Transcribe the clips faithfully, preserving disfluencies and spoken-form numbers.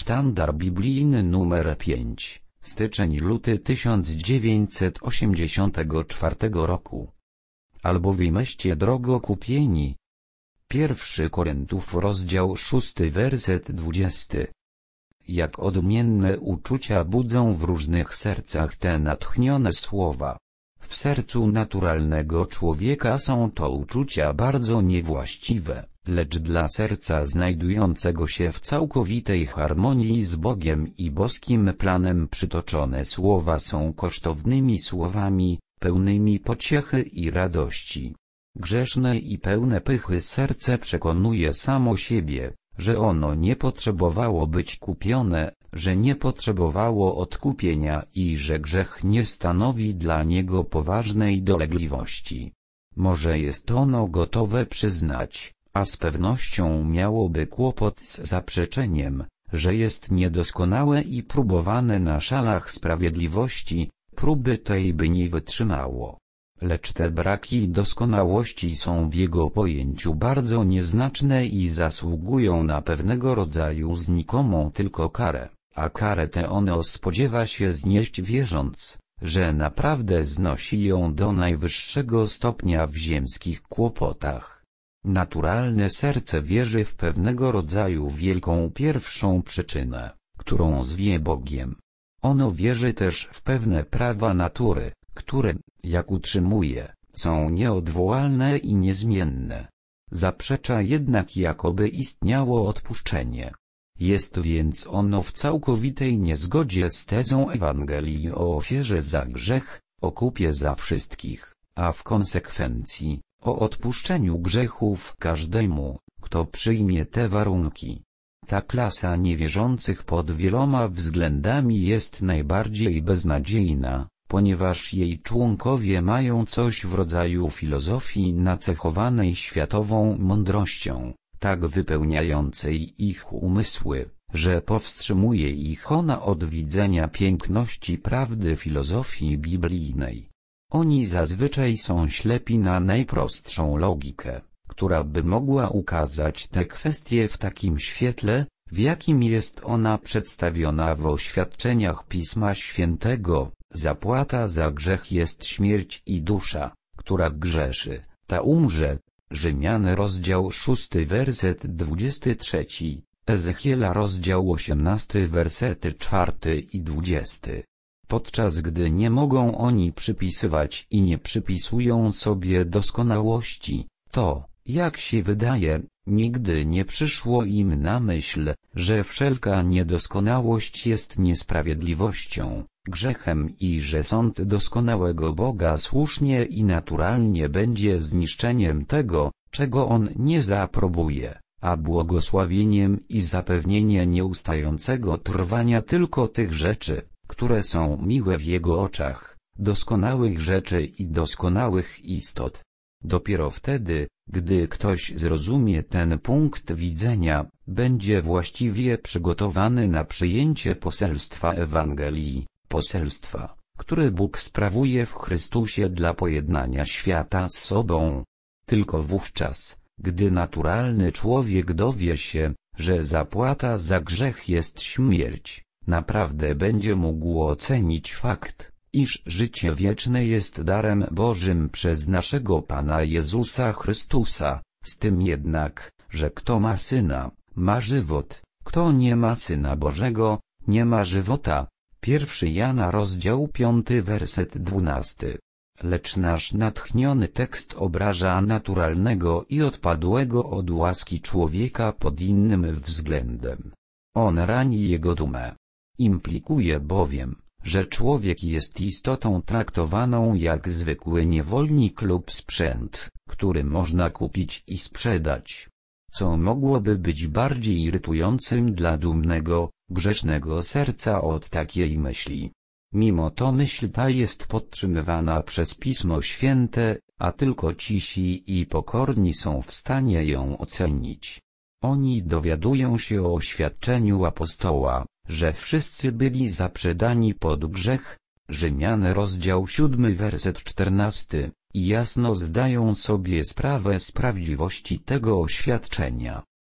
Sztandar biblijny numer pięć, styczeń-luty tysiąc dziewięćset osiemdziesiątego czwartego roku. Albowiemeście drogo kupieni. Pierwszy Koryntiów rozdział szósty werset dwudziesty. Jak odmienne uczucia budzą w różnych sercach te natchnione słowa. W sercu naturalnego człowieka są to uczucia bardzo niewłaściwe, lecz dla serca znajdującego się w całkowitej harmonii z Bogiem i boskim planem przytoczone słowa są kosztownymi słowami, pełnymi pociechy i radości. Grzeszne i pełne pychy serce przekonuje samo siebie, że ono nie potrzebowało być kupione, że nie potrzebowało odkupienia i że grzech nie stanowi dla niego poważnej dolegliwości. Może jest ono gotowe przyznać, a z pewnością miałoby kłopot z zaprzeczeniem, że jest niedoskonałe i próbowane na szalach sprawiedliwości, próby tej by nie wytrzymało. Lecz te braki doskonałości są w jego pojęciu bardzo nieznaczne i zasługują na pewnego rodzaju znikomą tylko karę, a karę tę ono spodziewa się znieść wierząc, że naprawdę znosi ją do najwyższego stopnia w ziemskich kłopotach. Naturalne serce wierzy w pewnego rodzaju wielką pierwszą przyczynę, którą zwie Bogiem. Ono wierzy też w pewne prawa natury, które, jak utrzymuje, są nieodwołalne i niezmienne. Zaprzecza jednak, jakoby istniało odpuszczenie. Jest więc ono w całkowitej niezgodzie z tezą Ewangelii o ofierze za grzech, o kupie za wszystkich, a w konsekwencji, o odpuszczeniu grzechów każdemu, kto przyjmie te warunki. Ta klasa niewierzących pod wieloma względami jest najbardziej beznadziejna, ponieważ jej członkowie mają coś w rodzaju filozofii nacechowanej światową mądrością, tak wypełniającej ich umysły, że powstrzymuje ich ona od widzenia piękności prawdy filozofii biblijnej. Oni zazwyczaj są ślepi na najprostszą logikę, która by mogła ukazać tę kwestię w takim świetle, w jakim jest ona przedstawiona w oświadczeniach Pisma Świętego. Zapłata za grzech jest śmierć i dusza, która grzeszy, ta umrze. Rzymian rozdział szósty werset dwudziesty trzeci, Ezechiela rozdział osiemnasty wersety czwarty i dwudziesty. Podczas gdy nie mogą oni przypisywać i nie przypisują sobie doskonałości, to, jak się wydaje, nigdy nie przyszło im na myśl, że wszelka niedoskonałość jest niesprawiedliwością, grzechem i że sąd doskonałego Boga słusznie i naturalnie będzie zniszczeniem tego, czego On nie zaaprobuje, a błogosławieniem i zapewnienie nieustającego trwania tylko tych rzeczy, które są miłe w Jego oczach, doskonałych rzeczy i doskonałych istot. Dopiero wtedy, gdy ktoś zrozumie ten punkt widzenia, będzie właściwie przygotowany na przyjęcie poselstwa Ewangelii, poselstwa, które Bóg sprawuje w Chrystusie dla pojednania świata z sobą. Tylko wówczas, gdy naturalny człowiek dowie się, że zapłata za grzech jest śmierć, naprawdę będzie mógł ocenić fakt, iż życie wieczne jest darem Bożym przez naszego Pana Jezusa Chrystusa, z tym jednak, że kto ma Syna, ma żywot, kto nie ma Syna Bożego, nie ma żywota. Pierwszy Jana rozdział piąty werset dwunasty. Lecz nasz natchniony tekst obraża naturalnego i odpadłego od łaski człowieka pod innym względem. On rani jego dumę. Implikuje bowiem, że człowiek jest istotą traktowaną jak zwykły niewolnik lub sprzęt, który można kupić i sprzedać. Co mogłoby być bardziej irytującym dla dumnego, grzesznego serca od takiej myśli? Mimo to myśl ta jest podtrzymywana przez Pismo Święte, a tylko cisi i pokorni są w stanie ją ocenić. Oni dowiadują się o oświadczeniu apostoła, że wszyscy byli zaprzedani pod grzech, Rzymian rozdział siódmy werset czternasty, i jasno zdają sobie sprawę z prawdziwości tego oświadczenia.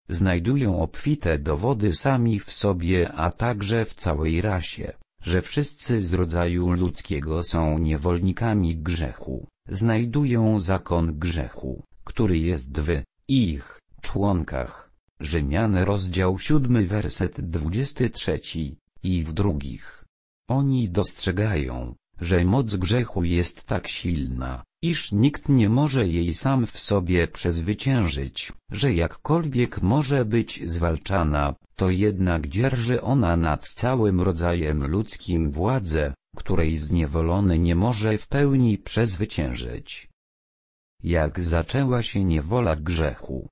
znajdują obfite dowody sami w sobie, a także w całej rasie, że wszyscy z rodzaju ludzkiego są niewolnikami grzechu. Znajdują zakon grzechu, który jest w ich członkach. Rzymian rozdział siódmy werset dwudziesty trzeci, i w drugich. Oni dostrzegają, że moc grzechu jest tak silna, iż nikt nie może jej sam w sobie przezwyciężyć, że jakkolwiek może być zwalczana, to jednak dzierży ona nad całym rodzajem ludzkim władzę, której zniewolony nie może w pełni przezwyciężyć. Jak zaczęła się niewola grzechu?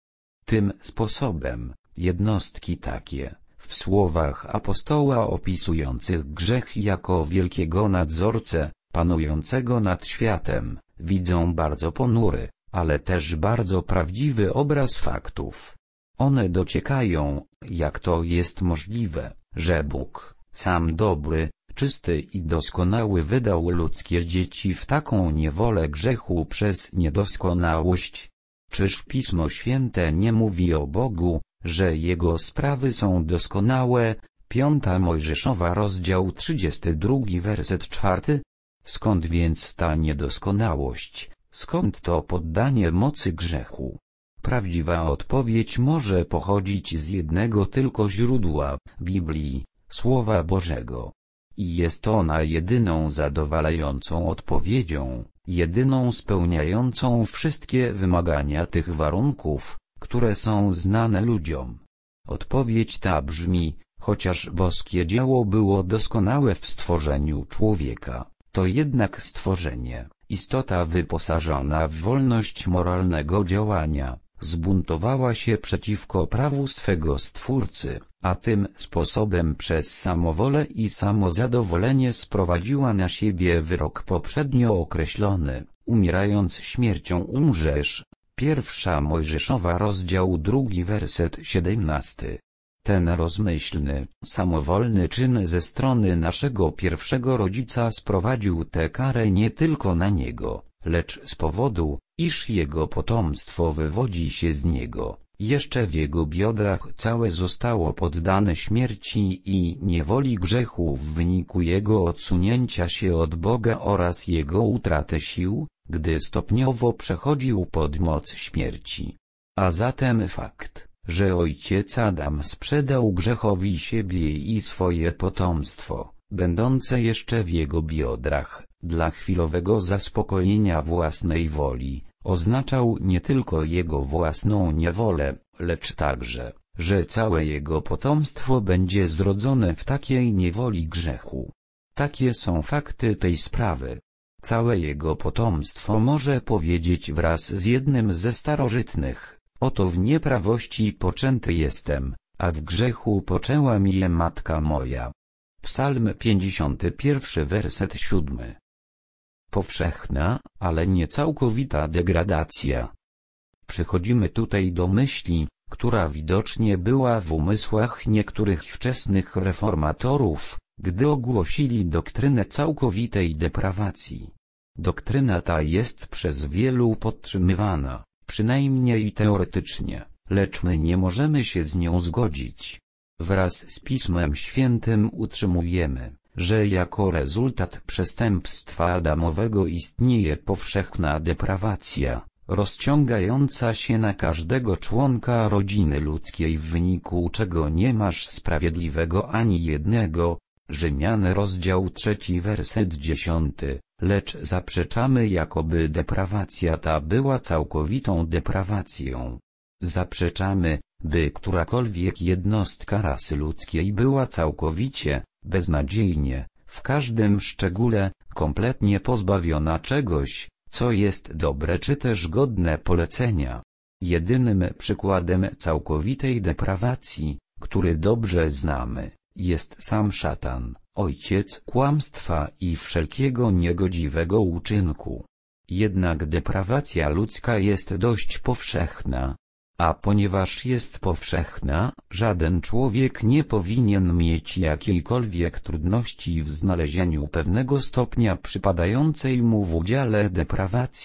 Tym sposobem, jednostki takie, w słowach apostoła opisujących grzech jako wielkiego nadzorcę, panującego nad światem, widzą bardzo ponury, ale też bardzo prawdziwy obraz faktów. One dociekają, jak to jest możliwe, że Bóg, sam dobry, czysty i doskonały, wydał ludzkie dzieci w taką niewolę grzechu przez niedoskonałość. Czyż Pismo Święte nie mówi o Bogu, że Jego sprawy są doskonałe? Piąta Mojżeszowa rozdział trzydziesty drugi werset czwarty. Skąd więc ta niedoskonałość, skąd to poddanie mocy grzechu? Prawdziwa odpowiedź może pochodzić z jednego tylko źródła, Biblii, Słowa Bożego. I jest ona jedyną zadowalającą odpowiedzią, jedyną spełniającą wszystkie wymagania tych warunków, które są znane ludziom. Odpowiedź ta brzmi: chociaż boskie dzieło było doskonałe w stworzeniu człowieka, to jednak stworzenie, istota wyposażona w wolność moralnego działania, zbuntowała się przeciwko prawu swego Stwórcy, a tym sposobem przez samowolę i samozadowolenie sprowadziła na siebie wyrok poprzednio określony: umierając śmiercią umrzesz. Pierwsza Mojżeszowa rozdział drugi werset siedemnasty. Ten rozmyślny, samowolny czyn ze strony naszego pierwszego rodzica sprowadził tę karę nie tylko na niego, lecz z powodu, iż jego potomstwo wywodzi się z niego, jeszcze w jego biodrach całe zostało poddane śmierci i niewoli grzechu w wyniku jego odsunięcia się od Boga oraz jego utraty sił, gdy stopniowo przechodził pod moc śmierci. A zatem fakt, że ojciec Adam sprzedał grzechowi siebie i swoje potomstwo, będące jeszcze w jego biodrach, dla chwilowego zaspokojenia własnej woli, oznaczał nie tylko jego własną niewolę, lecz także, że całe jego potomstwo będzie zrodzone w takiej niewoli grzechu. Takie są fakty tej sprawy. Całe jego potomstwo może powiedzieć wraz z jednym ze starożytnych: oto w nieprawości poczęty jestem, a w grzechu poczęła mnie matka moja. Psalm pięćdziesiąty pierwszy werset siódmy. Powszechna, ale nie całkowita degradacja. Przychodzimy tutaj do myśli, która widocznie była w umysłach niektórych wczesnych reformatorów, gdy ogłosili doktrynę całkowitej deprawacji. Doktryna ta jest przez wielu podtrzymywana, przynajmniej teoretycznie, lecz my nie możemy się z nią zgodzić. Wraz z Pismem Świętym utrzymujemy, że jako rezultat przestępstwa Adamowego istnieje powszechna deprawacja, rozciągająca się na każdego członka rodziny ludzkiej, w wyniku czego nie masz sprawiedliwego ani jednego. Rzymian rozdział trzeci werset dziesiąty. Lecz zaprzeczamy, jakoby deprawacja ta była całkowitą deprawacją. Zaprzeczamy, by którakolwiek jednostka rasy ludzkiej była całkowicie, beznadziejnie, w każdym szczególe, kompletnie pozbawiona czegoś, co jest dobre czy też godne polecenia. Jedynym przykładem całkowitej deprawacji, który dobrze znamy, jest sam szatan, ojciec kłamstwa i wszelkiego niegodziwego uczynku. Jednak deprawacja ludzka jest dość powszechna. A ponieważ jest powszechna, żaden człowiek nie powinien mieć jakiejkolwiek trudności w znalezieniu pewnego stopnia przypadającej mu w udziale deprawacji,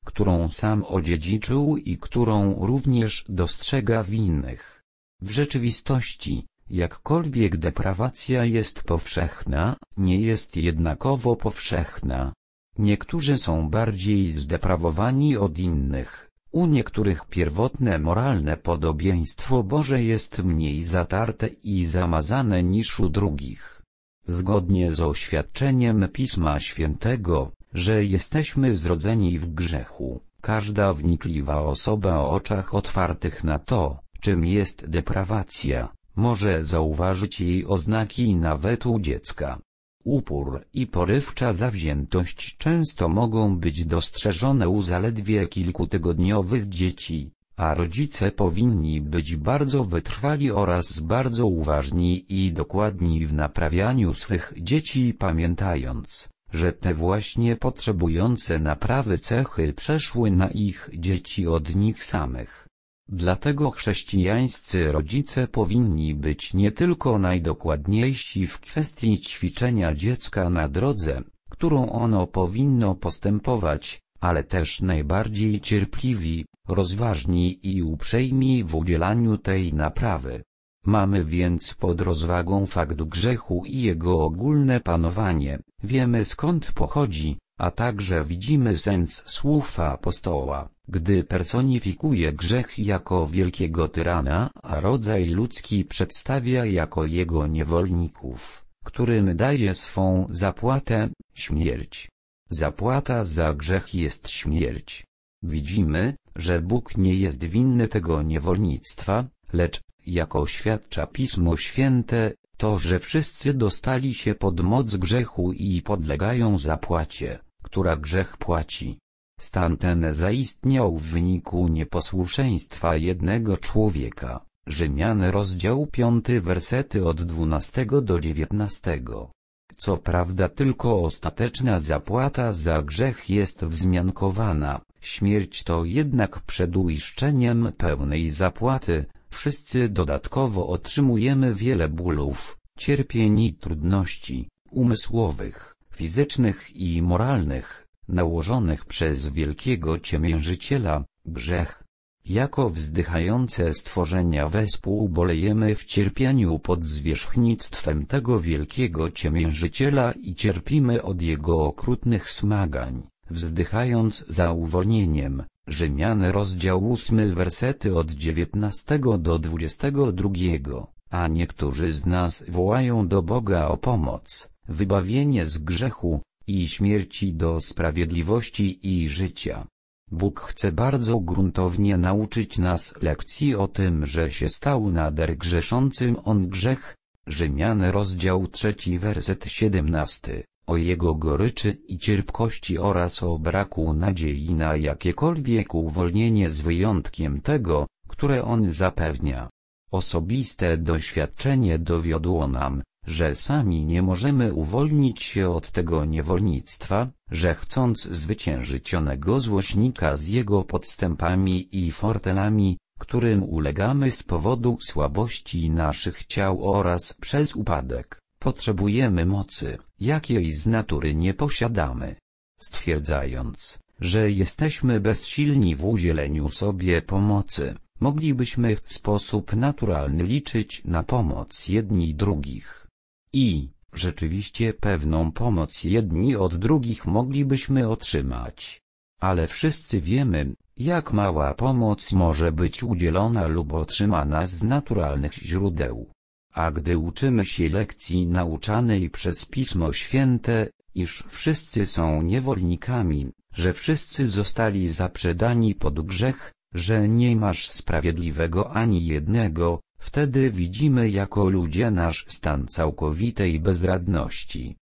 którą sam odziedziczył i którą również dostrzega w innych. W rzeczywistości, jakkolwiek deprawacja jest powszechna, nie jest jednakowo powszechna. Niektórzy są bardziej zdeprawowani od innych. U niektórych pierwotne moralne podobieństwo Boże jest mniej zatarte i zamazane niż u drugich. Zgodnie z oświadczeniem Pisma Świętego, że jesteśmy zrodzeni w grzechu, każda wnikliwa osoba o oczach otwartych na to, czym jest deprawacja, może zauważyć jej oznaki nawet u dziecka. Upór i porywcza zawziętość często mogą być dostrzeżone u zaledwie kilkutygodniowych dzieci, a rodzice powinni być bardzo wytrwali oraz bardzo uważni i dokładni w naprawianiu swych dzieci, pamiętając, że te właśnie potrzebujące naprawy cechy przeszły na ich dzieci od nich samych. Dlatego chrześcijańscy rodzice powinni być nie tylko najdokładniejsi w kwestii ćwiczenia dziecka na drodze, którą ono powinno postępować, ale też najbardziej cierpliwi, rozważni i uprzejmi w udzielaniu tej naprawy. Mamy więc pod rozwagą fakt grzechu i jego ogólne panowanie, wiemy skąd pochodzi, a także widzimy sens słów apostoła, gdy personifikuje grzech jako wielkiego tyrana, a rodzaj ludzki przedstawia jako jego niewolników, którym daje swą zapłatę, śmierć. Zapłata za grzech jest śmierć. Widzimy, że Bóg nie jest winny tego niewolnictwa, lecz, jak oświadcza Pismo Święte, to, że wszyscy dostali się pod moc grzechu i podlegają zapłacie, która grzech płaci. Stan ten zaistniał w wyniku nieposłuszeństwa jednego człowieka. Rzymian rozdział piąty wersety od dwunastego do dziewiętnastego. Co prawda tylko ostateczna zapłata za grzech jest wzmiankowana, śmierć to jednak przed uiszczeniem pełnej zapłaty. Wszyscy dodatkowo otrzymujemy wiele bólów, cierpień i trudności, umysłowych, fizycznych i moralnych, nałożonych przez wielkiego ciemiężyciela, grzech. Jako wzdychające stworzenia wespół bolejemy w cierpieniu pod zwierzchnictwem tego wielkiego ciemiężyciela i cierpimy od jego okrutnych smagań, wzdychając za uwolnieniem. Rzymian rozdział ósmy wersety od dziewiętnastego do dwudziestego drugiego, a niektórzy z nas wołają do Boga o pomoc, wybawienie z grzechu i śmierci do sprawiedliwości i życia. Bóg chce bardzo gruntownie nauczyć nas lekcji o tym, że się stał nader grzeszącym on grzech. Rzymian rozdział trzeci werset siedemnasty. O jego goryczy i cierpkości oraz o braku nadziei na jakiekolwiek uwolnienie z wyjątkiem tego, które on zapewnia. Osobiste doświadczenie dowiodło nam, że sami nie możemy uwolnić się od tego niewolnictwa, że chcąc zwyciężyć onego złośnika z jego podstępami i fortelami, którym ulegamy z powodu słabości naszych ciał oraz przez upadek, potrzebujemy mocy, jakiej z natury nie posiadamy. Stwierdzając, że jesteśmy bezsilni w udzieleniu sobie pomocy, moglibyśmy w sposób naturalny liczyć na pomoc jedni drugich. I, rzeczywiście pewną pomoc jedni od drugich moglibyśmy otrzymać. Ale wszyscy wiemy, jak mała pomoc może być udzielona lub otrzymana z naturalnych źródeł. A gdy uczymy się lekcji nauczanej przez Pismo Święte, iż wszyscy są niewolnikami, że wszyscy zostali zaprzedani pod grzech, że nie masz sprawiedliwego ani jednego, wtedy widzimy jako ludzie nasz stan całkowitej bezradności.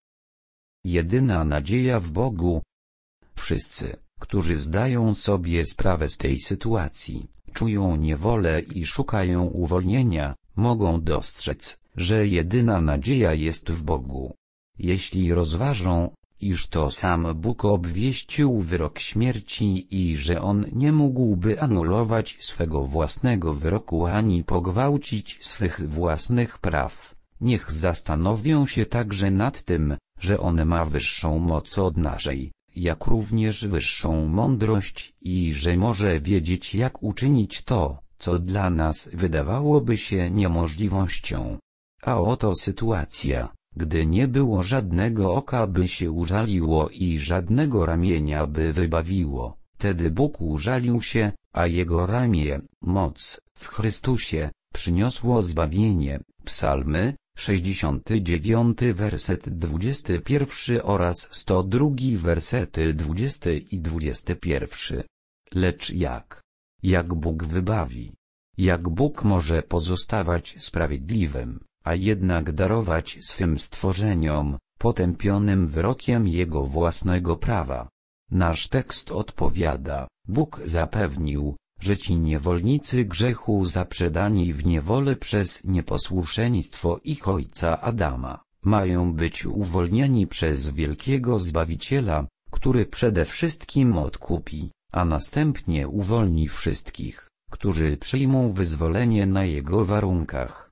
Jedyna nadzieja w Bogu. Wszyscy, którzy zdają sobie sprawę z tej sytuacji, czują niewolę i szukają uwolnienia, mogą dostrzec, że jedyna nadzieja jest w Bogu. Jeśli rozważą, iż to sam Bóg obwieścił wyrok śmierci i że On nie mógłby anulować swego własnego wyroku ani pogwałcić swych własnych praw, niech zastanowią się także nad tym, że On ma wyższą moc od naszej, jak również wyższą mądrość i że może wiedzieć, jak uczynić to, co dla nas wydawałoby się niemożliwością. A oto sytuacja, gdy nie było żadnego oka, by się użaliło i żadnego ramienia, by wybawiło, wtedy Bóg użalił się, a Jego ramię, moc, w Chrystusie, przyniosło zbawienie. Psalmy, sześćdziesiąty dziewiąty werset dwudziesty pierwszy oraz sto drugi wersety dwudziesty i dwudziesty pierwszy. Lecz jak? Jak Bóg wybawi? Jak Bóg może pozostawać sprawiedliwym, a jednak darować swym stworzeniom, potępionym wyrokiem Jego własnego prawa? Nasz tekst odpowiada: Bóg zapewnił, że ci niewolnicy grzechu zaprzedani w niewolę przez nieposłuszeństwo ich ojca Adama, mają być uwolnieni przez wielkiego Zbawiciela, który przede wszystkim odkupi, a następnie uwolni wszystkich, którzy przyjmą wyzwolenie na Jego warunkach.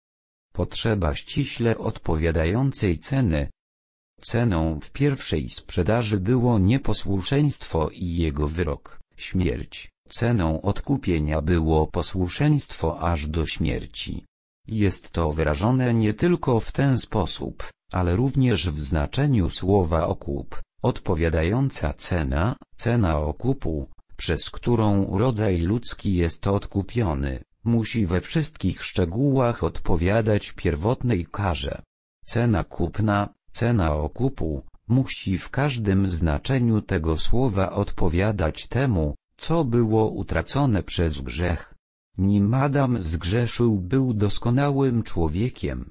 Potrzeba ściśle odpowiadającej ceny. Ceną w pierwszej sprzedaży było nieposłuszeństwo i jego wyrok, śmierć. Ceną odkupienia było posłuszeństwo aż do śmierci. Jest to wyrażone nie tylko w ten sposób, ale również w znaczeniu słowa okup, odpowiadająca cena, cena okupu, przez którą rodzaj ludzki jest odkupiony, musi we wszystkich szczegółach odpowiadać pierwotnej karze. Cena kupna, cena okupu, musi w każdym znaczeniu tego słowa odpowiadać temu, co było utracone przez grzech. Nim Adam zgrzeszył, był doskonałym człowiekiem.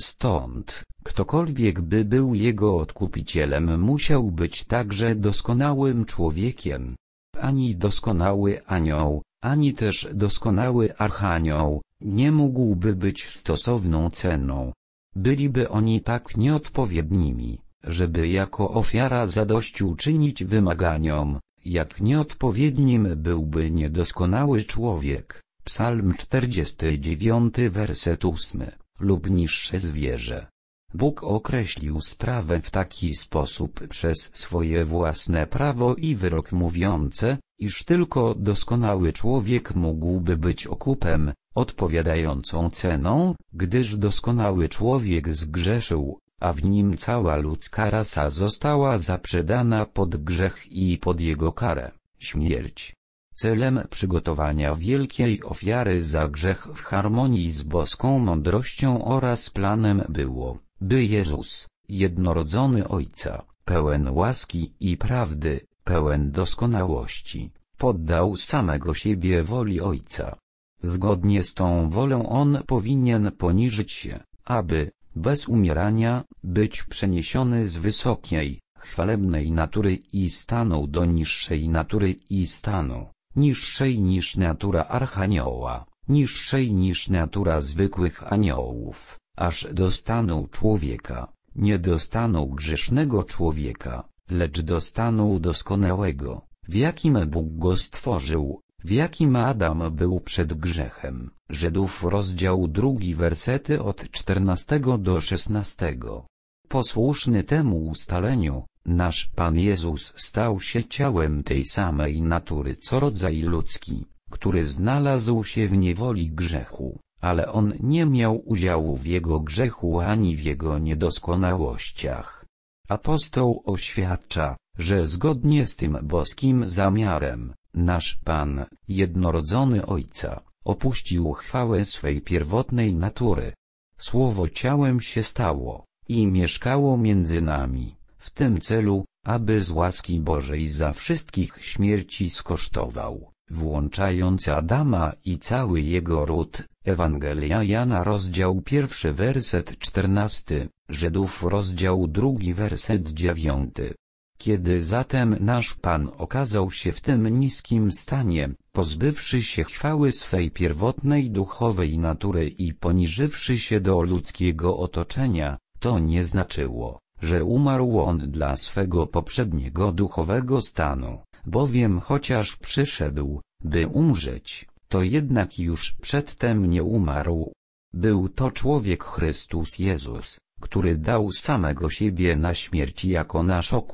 Stąd, ktokolwiek by był jego odkupicielem, musiał być także doskonałym człowiekiem. Ani doskonały anioł, ani też doskonały archanioł nie mógłby być stosowną ceną. Byliby oni tak nieodpowiednimi, żeby jako ofiara zadośćuczynić wymaganiom, jak nieodpowiednim byłby niedoskonały człowiek. Psalm czterdziesty dziewiąty werset ósmy, lub niższe zwierzę. Bóg określił sprawę w taki sposób przez swoje własne prawo i wyrok mówiące, iż tylko doskonały człowiek mógłby być okupem, odpowiadającą ceną, gdyż doskonały człowiek zgrzeszył, a w nim cała ludzka rasa została zaprzedana pod grzech i pod jego karę, śmierć. Celem przygotowania wielkiej ofiary za grzech w harmonii z boską mądrością oraz planem było, by Jezus, jednorodzony Ojca, pełen łaski i prawdy, pełen doskonałości, poddał samego siebie woli Ojca. Zgodnie z tą wolą On powinien poniżyć się, aby, bez umierania, być przeniesiony z wysokiej, chwalebnej natury i stanu do niższej natury i stanu, niższej niż natura archanioła, niższej niż natura zwykłych aniołów, aż do stanu człowieka, nie do stanu grzesznego człowieka, lecz do stanu doskonałego, w jakim Bóg go stworzył, w jakim Adam był przed grzechem. Żydów rozdział drugi wersety od czternastego do szesnastego. Posłuszny temu ustaleniu, nasz Pan Jezus stał się ciałem tej samej natury co rodzaj ludzki, który znalazł się w niewoli grzechu, ale On nie miał udziału w jego grzechu ani w jego niedoskonałościach. Apostoł oświadcza, że zgodnie z tym boskim zamiarem, nasz Pan, jednorodzony Ojca, opuścił chwałę swej pierwotnej natury. Słowo ciałem się stało i mieszkało między nami, w tym celu, aby z łaski Bożej za wszystkich śmierci skosztował, włączając Adama i cały jego ród. Ewangelia Jana rozdział pierwszy werset czternasty, Żydów rozdział drugi werset dziewiąty. Kiedy zatem nasz Pan okazał się w tym niskim stanie, pozbywszy się chwały swej pierwotnej duchowej natury i poniżywszy się do ludzkiego otoczenia, to nie znaczyło, że umarł On dla swego poprzedniego duchowego stanu, bowiem chociaż przyszedł, by umrzeć, to jednak już przedtem nie umarł. Był to człowiek Chrystus Jezus, który dał samego siebie na śmierć jako nasz okup,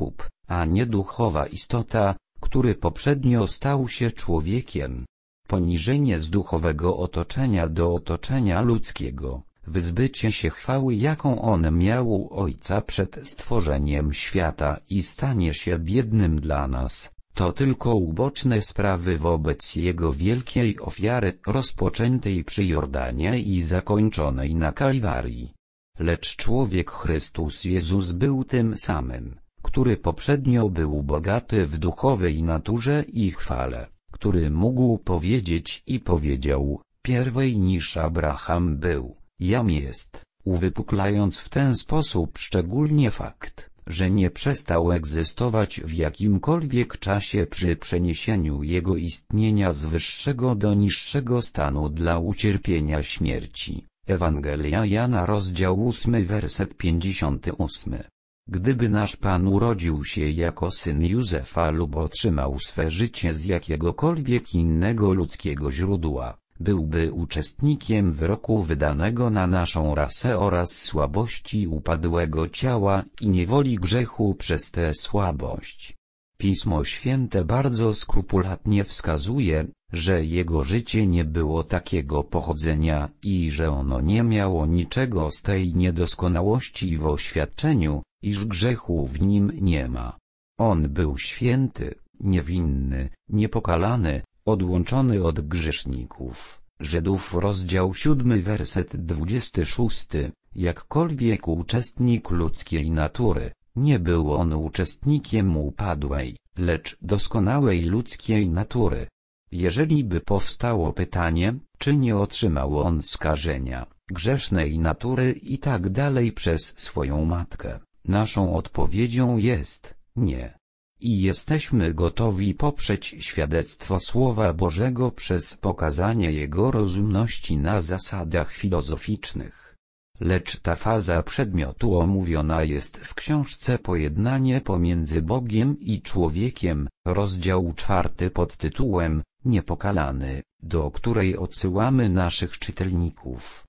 a nie duchowa istota, który poprzednio stał się człowiekiem. Poniżenie z duchowego otoczenia do otoczenia ludzkiego, wyzbycie się chwały, jaką on miał u Ojca przed stworzeniem świata i stanie się biednym dla nas, to tylko uboczne sprawy wobec Jego wielkiej ofiary rozpoczętej przy Jordanie i zakończonej na Kalwarii. Lecz człowiek Chrystus Jezus był tym samym, który poprzednio był bogaty w duchowej naturze i chwale, który mógł powiedzieć i powiedział, pierwej niż Abraham był, jam jest, uwypuklając w ten sposób szczególnie fakt, że nie przestał egzystować w jakimkolwiek czasie przy przeniesieniu jego istnienia z wyższego do niższego stanu dla ucierpienia śmierci. Ewangelia Jana rozdział ósmy werset pięćdziesiąty ósmy. Gdyby nasz Pan urodził się jako syn Józefa lub otrzymał swe życie z jakiegokolwiek innego ludzkiego źródła, byłby uczestnikiem wyroku wydanego na naszą rasę oraz słabości upadłego ciała i niewoli grzechu przez tę słabość. Pismo Święte bardzo skrupulatnie wskazuje, że jego życie nie było takiego pochodzenia i że ono nie miało niczego z tej niedoskonałości w oświadczeniu, iż grzechu w nim nie ma. On był święty, niewinny, niepokalany, odłączony od grzeszników. Żydów rozdział siódmy werset dwudziesty szósty. Jakkolwiek uczestnik ludzkiej natury, nie był on uczestnikiem upadłej, lecz doskonałej ludzkiej natury. Jeżeli by powstało pytanie, czy nie otrzymał on skażenia, grzesznej natury i tak dalej przez swoją matkę, naszą odpowiedzią jest nie. I jesteśmy gotowi poprzeć świadectwo Słowa Bożego przez pokazanie jego rozumności na zasadach filozoficznych. Lecz ta faza przedmiotu omówiona jest w książce Pojednanie pomiędzy Bogiem i człowiekiem, rozdział czwarty pod tytułem Niepokalany, do której odsyłamy naszych czytelników.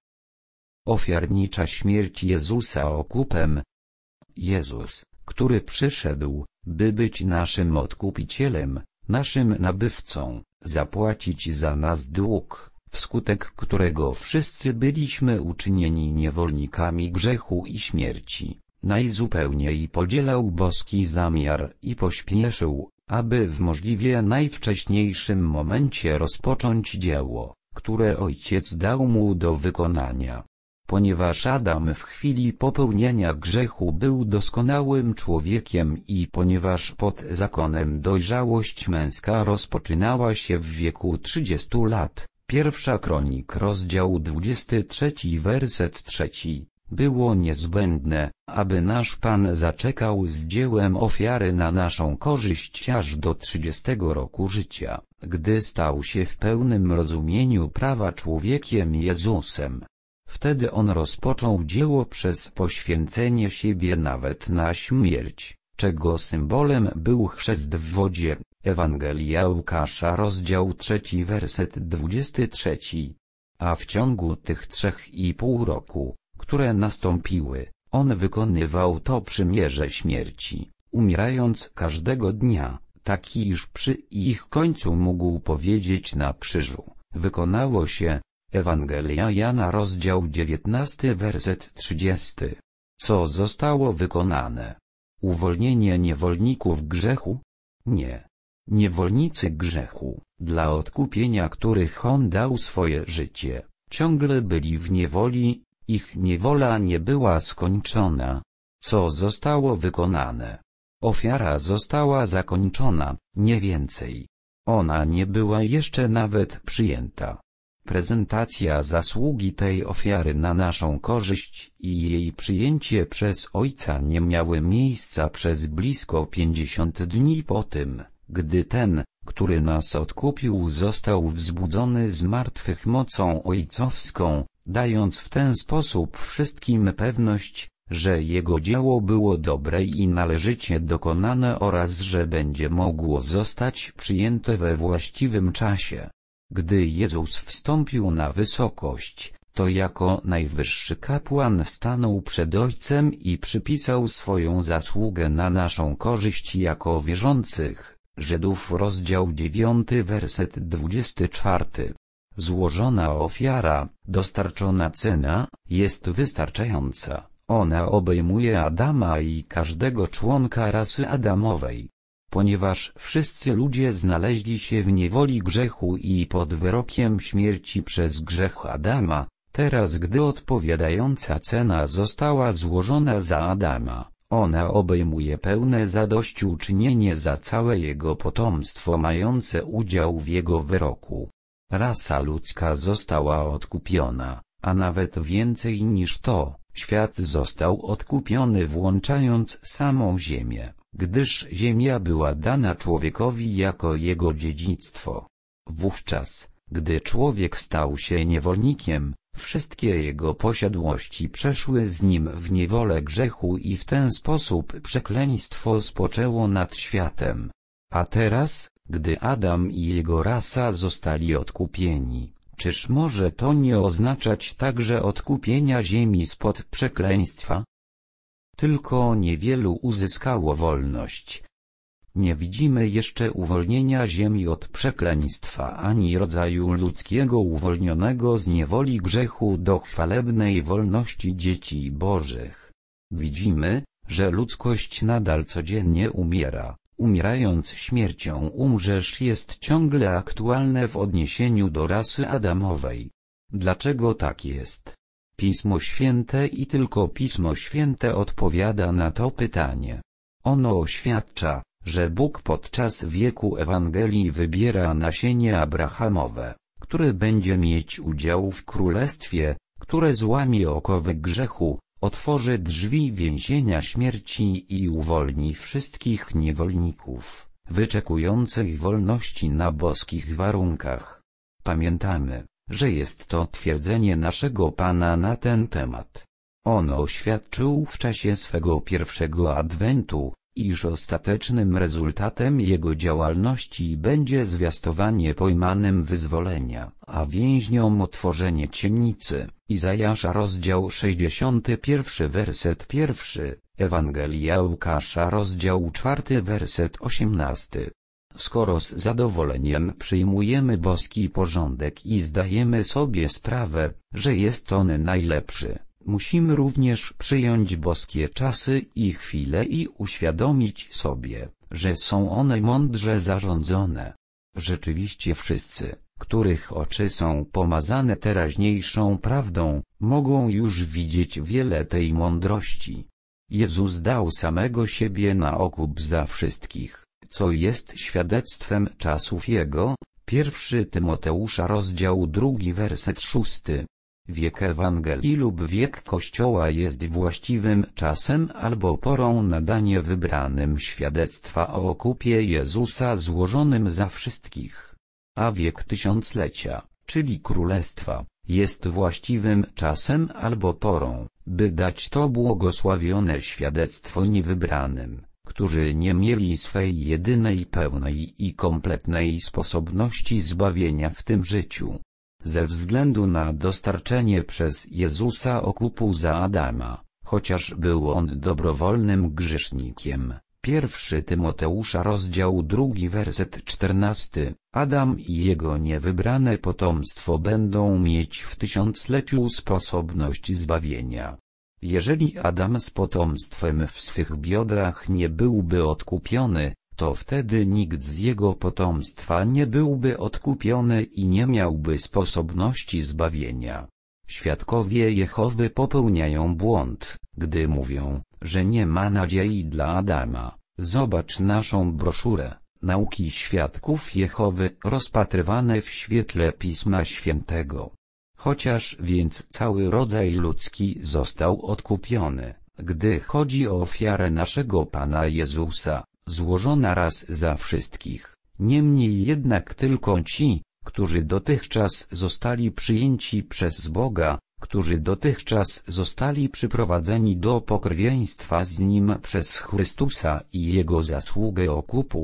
Ofiarnicza śmierć Jezusa okupem. Jezus, który przyszedł, by być naszym odkupicielem, naszym nabywcą, zapłacić za nas dług, wskutek którego wszyscy byliśmy uczynieni niewolnikami grzechu i śmierci, najzupełniej podzielał boski zamiar i pośpieszył, aby w możliwie najwcześniejszym momencie rozpocząć dzieło, które Ojciec dał mu do wykonania. Ponieważ Adam w chwili popełnienia grzechu był doskonałym człowiekiem i ponieważ pod zakonem dojrzałość męska rozpoczynała się w wieku trzydziestu lat, pierwsza Kronik rozdział dwudziesty trzeci werset trzeci, było niezbędne, aby nasz Pan zaczekał z dziełem ofiary na naszą korzyść aż do trzydziestego roku życia, gdy stał się w pełnym rozumieniu prawa człowiekiem Jezusem. Wtedy on rozpoczął dzieło przez poświęcenie siebie nawet na śmierć, czego symbolem był chrzest w wodzie. Ewangelia Łukasza rozdział trzeci werset dwudziesty trzeci. A w ciągu tych trzech i pół roku, które nastąpiły, on wykonywał to przymierze śmierci, umierając każdego dnia, tak iż przy ich końcu mógł powiedzieć na krzyżu, wykonało się. Ewangelia Jana rozdział dziewiętnasty werset trzydziesty. Co zostało wykonane? Uwolnienie niewolników grzechu? Nie. Niewolnicy grzechu, dla odkupienia których on dał swoje życie, ciągle byli w niewoli, ich niewola nie była skończona. Co zostało wykonane? Ofiara została zakończona, nie więcej. Ona nie była jeszcze nawet przyjęta. Prezentacja zasługi tej ofiary na naszą korzyść i jej przyjęcie przez Ojca nie miały miejsca przez blisko pięćdziesiąt dni po tym, gdy ten, który nas odkupił, został wzbudzony z martwych mocą ojcowską, dając w ten sposób wszystkim pewność, że jego dzieło było dobre i należycie dokonane oraz że będzie mogło zostać przyjęte we właściwym czasie. Gdy Jezus wstąpił na wysokość, to jako najwyższy kapłan stanął przed Ojcem i przypisał swoją zasługę na naszą korzyść jako wierzących. Żydów rozdział dziewiąty werset dwudziesty czwarty. Złożona ofiara, dostarczona cena, jest wystarczająca. Ona obejmuje Adama i każdego członka rasy Adamowej. Ponieważ wszyscy ludzie znaleźli się w niewoli grzechu i pod wyrokiem śmierci przez grzech Adama, teraz gdy odpowiadająca cena została złożona za Adama, ona obejmuje pełne zadośćuczynienie za całe jego potomstwo mające udział w jego wyroku. Rasa ludzka została odkupiona, a nawet więcej niż to, świat został odkupiony włączając samą ziemię, gdyż ziemia była dana człowiekowi jako jego dziedzictwo. Wówczas, gdy człowiek stał się niewolnikiem, wszystkie jego posiadłości przeszły z nim w niewolę grzechu i w ten sposób przekleństwo spoczęło nad światem. A teraz, gdy Adam i jego rasa zostali odkupieni, czyż może to nie oznaczać także odkupienia ziemi spod przekleństwa? Tylko niewielu uzyskało wolność. Nie widzimy jeszcze uwolnienia ziemi od przekleństwa ani rodzaju ludzkiego uwolnionego z niewoli grzechu do chwalebnej wolności dzieci Bożych. Widzimy, że ludzkość nadal codziennie umiera. Umierając śmiercią umrzesz jest ciągle aktualne w odniesieniu do rasy Adamowej. Dlaczego tak jest? Pismo Święte i tylko Pismo Święte odpowiada na to pytanie. Ono oświadcza, że Bóg podczas wieku Ewangelii wybiera nasienie Abrahamowe, które będzie mieć udział w królestwie, które złamie okowy grzechu, otworzy drzwi więzienia śmierci i uwolni wszystkich niewolników, wyczekujących wolności na boskich warunkach. Pamiętamy, że jest to twierdzenie naszego Pana na ten temat. On oświadczył w czasie swego pierwszego adwentu, iż ostatecznym rezultatem jego działalności będzie zwiastowanie pojmanym wyzwolenia, a więźniom otworzenie ciemnicy. Izajasza rozdział sześćdziesiąty pierwszy werset pierwszy, Ewangelia Łukasza rozdział czwarty werset osiemnasty. Skoro z zadowoleniem przyjmujemy boski porządek i zdajemy sobie sprawę, że jest on najlepszy, musimy również przyjąć boskie czasy i chwile i uświadomić sobie, że są one mądrze zarządzone. Rzeczywiście wszyscy, których oczy są pomazane teraźniejszą prawdą, mogą już widzieć wiele tej mądrości. Jezus dał samego siebie na okup za wszystkich, co jest świadectwem czasów Jego. Pierwszy Tymoteusza rozdział drugi werset szósty. Wiek Ewangelii lub wiek Kościoła jest właściwym czasem albo porą na danie wybranym świadectwa o okupie Jezusa złożonym za wszystkich. A wiek tysiąclecia, czyli Królestwa, jest właściwym czasem albo porą, by dać to błogosławione świadectwo niewybranym, którzy nie mieli swej jedynej pełnej i kompletnej sposobności zbawienia w tym życiu. Ze względu na dostarczenie przez Jezusa okupu za Adama, chociaż był on dobrowolnym grzesznikiem. Pierwszy Tymoteusza rozdział drugi werset czternasty. Adam i jego niewybrane potomstwo będą mieć w tysiącleciu sposobność zbawienia. Jeżeli Adam z potomstwem w swych biodrach nie byłby odkupiony, to wtedy nikt z jego potomstwa nie byłby odkupiony i nie miałby sposobności zbawienia. Świadkowie Jehowy popełniają błąd, gdy mówią, że nie ma nadziei dla Adama. Zobacz naszą broszurę, Nauki Świadków Jehowy, rozpatrywane w świetle Pisma Świętego. Chociaż więc cały rodzaj ludzki został odkupiony, gdy chodzi o ofiarę naszego Pana Jezusa, złożona raz za wszystkich, niemniej jednak tylko ci, którzy dotychczas zostali przyjęci przez Boga, którzy dotychczas zostali przyprowadzeni do pokrewieństwa z Nim przez Chrystusa i Jego zasługę okupu,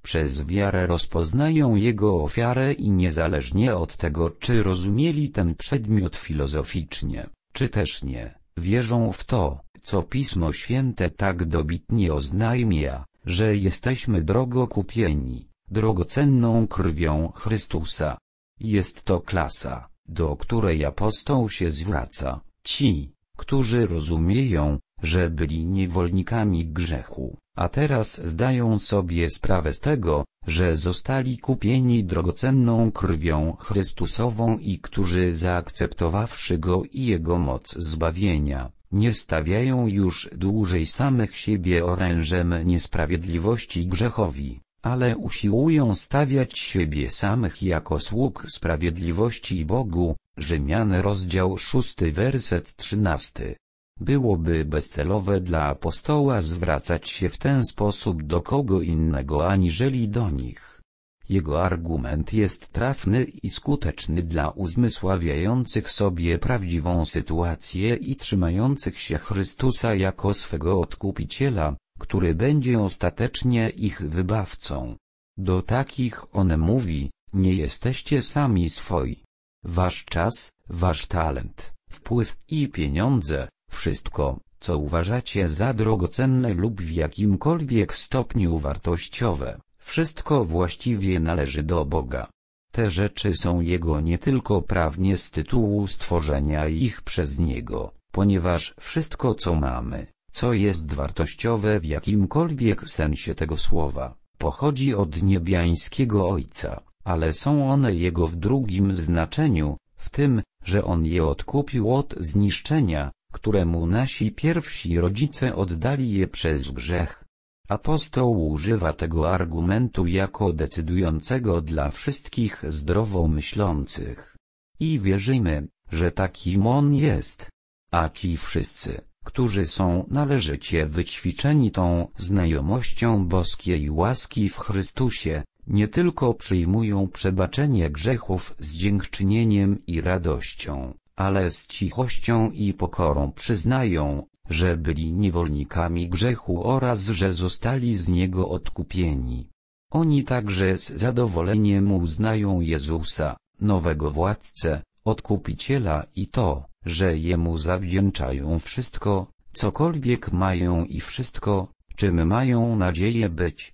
przez wiarę rozpoznają Jego ofiarę i niezależnie od tego, czy rozumieli ten przedmiot filozoficznie, czy też nie, wierzą w to, co Pismo Święte tak dobitnie oznajmia, że jesteśmy drogo kupieni, drogocenną krwią Chrystusa. Jest to klasa, do której apostoł się zwraca, ci, którzy rozumieją, że byli niewolnikami grzechu, a teraz zdają sobie sprawę z tego, że zostali kupieni drogocenną krwią Chrystusową i którzy zaakceptowawszy Go i Jego moc zbawienia, nie stawiają już dłużej samych siebie orężem niesprawiedliwości grzechowi, ale usiłują stawiać siebie samych jako sług sprawiedliwości Bogu. Rzymian rozdział szósty werset trzynasty. Byłoby bezcelowe dla apostoła zwracać się w ten sposób do kogo innego aniżeli do nich. Jego argument jest trafny i skuteczny dla uzmysławiających sobie prawdziwą sytuację i trzymających się Chrystusa jako swego Odkupiciela, który będzie ostatecznie ich wybawcą. Do takich on mówi: nie jesteście sami swoi. Wasz czas, wasz talent, wpływ i pieniądze, wszystko, co uważacie za drogocenne lub w jakimkolwiek stopniu wartościowe, wszystko właściwie należy do Boga. Te rzeczy są Jego nie tylko prawnie z tytułu stworzenia ich przez Niego, ponieważ wszystko co mamy, co jest wartościowe w jakimkolwiek sensie tego słowa, pochodzi od niebiańskiego Ojca, ale są one Jego w drugim znaczeniu, w tym, że On je odkupił od zniszczenia, któremu nasi pierwsi rodzice oddali je przez grzech. Apostoł używa tego argumentu jako decydującego dla wszystkich zdrowo myślących. I wierzymy, że takim on jest. A ci wszyscy, którzy są należycie wyćwiczeni tą znajomością boskiej łaski w Chrystusie, nie tylko przyjmują przebaczenie grzechów z dziękczynieniem i radością, ale z cichością i pokorą przyznają, że byli niewolnikami grzechu oraz że zostali z niego odkupieni. Oni także z zadowoleniem uznają Jezusa, nowego Władcę, Odkupiciela i to, że Jemu zawdzięczają wszystko, cokolwiek mają i wszystko, czym mają nadzieję być.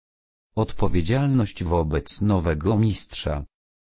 Odpowiedzialność wobec nowego Mistrza.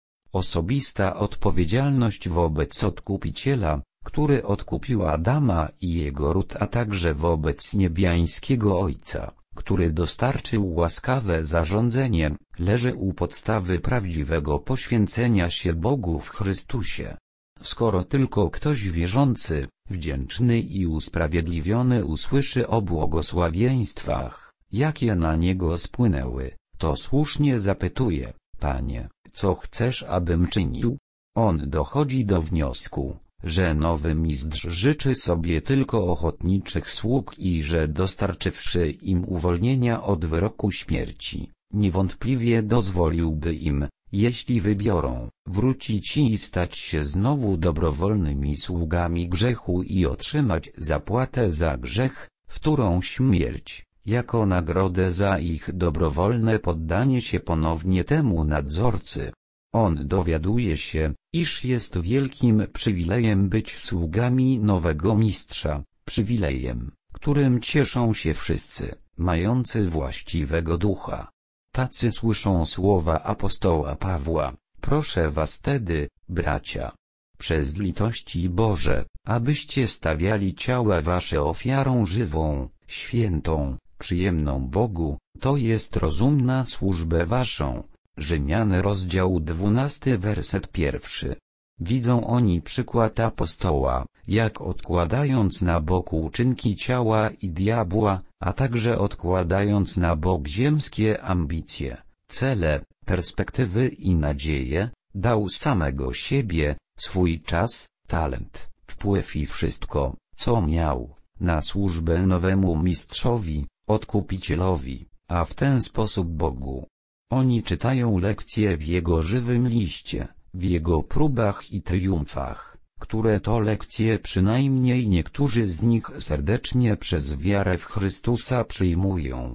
Osobista odpowiedzialność wobec Odkupiciela, który odkupił Adama i jego ród, a także wobec niebiańskiego Ojca, który dostarczył łaskawe zarządzenie, leży u podstawy prawdziwego poświęcenia się Bogu w Chrystusie. Skoro tylko ktoś wierzący, wdzięczny i usprawiedliwiony usłyszy o błogosławieństwach, jakie na niego spłynęły, to słusznie zapytuje: Panie, co chcesz, abym czynił? On dochodzi do wniosku, że nowy mistrz życzy sobie tylko ochotniczych sług i że dostarczywszy im uwolnienia od wyroku śmierci, niewątpliwie dozwoliłby im, jeśli wybiorą, wrócić i stać się znowu dobrowolnymi sługami grzechu i otrzymać zapłatę za grzech, wtórą śmierć, jako nagrodę za ich dobrowolne poddanie się ponownie temu nadzorcy. On dowiaduje się, iż jest wielkim przywilejem być sługami nowego Mistrza, przywilejem, którym cieszą się wszyscy, mający właściwego ducha. Tacy słyszą słowa apostoła Pawła: proszę was tedy, bracia, przez litości Boże, abyście stawiali ciała wasze ofiarą żywą, świętą, przyjemną Bogu, to jest rozumna służbę waszą. Rzymian rozdział dwunasty werset pierwszy. Widzą oni przykład apostoła, jak odkładając na bok uczynki ciała i diabła, a także odkładając na bok ziemskie ambicje, cele, perspektywy i nadzieje, dał samego siebie, swój czas, talent, wpływ i wszystko, co miał, na służbę nowemu Mistrzowi, Odkupicielowi, a w ten sposób Bogu. Oni czytają lekcje w Jego żywym liście, w Jego próbach i triumfach, które to lekcje przynajmniej niektórzy z nich serdecznie przez wiarę w Chrystusa przyjmują.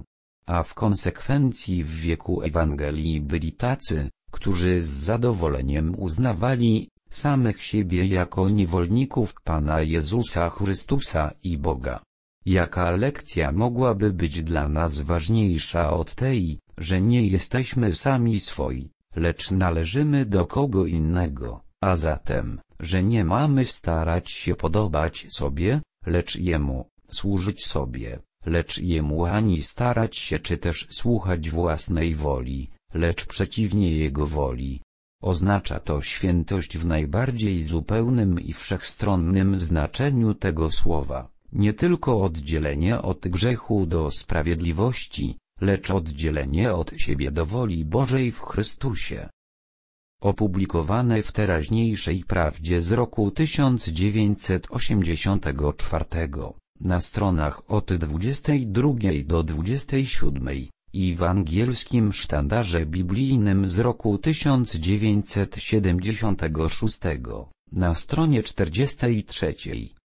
a w konsekwencji w wieku Ewangelii byli tacy, którzy z zadowoleniem uznawali samych siebie jako niewolników Pana Jezusa Chrystusa i Boga. Jaka lekcja mogłaby być dla nas ważniejsza od tej, że nie jesteśmy sami swoi, lecz należymy do kogo innego, a zatem, że nie mamy starać się podobać sobie, lecz Jemu, służyć sobie, lecz Jemu ani starać się czy też słuchać własnej woli, lecz przeciwnie Jego woli. Oznacza to świętość w najbardziej zupełnym i wszechstronnym znaczeniu tego słowa, nie tylko oddzielenie od grzechu do sprawiedliwości, lecz oddzielenie od siebie do woli Bożej w Chrystusie. Opublikowane w Teraźniejszej Prawdzie z roku tysiąc dziewięćset osiemdziesiątego czwartego, na stronach od dwudziestej drugiej do dwudziestej siódmej, i w Angielskim Sztandarze Biblijnym z roku tysiąc dziewięćset siedemdziesiątego szóstego, na stronie czterdziestej trzeciej.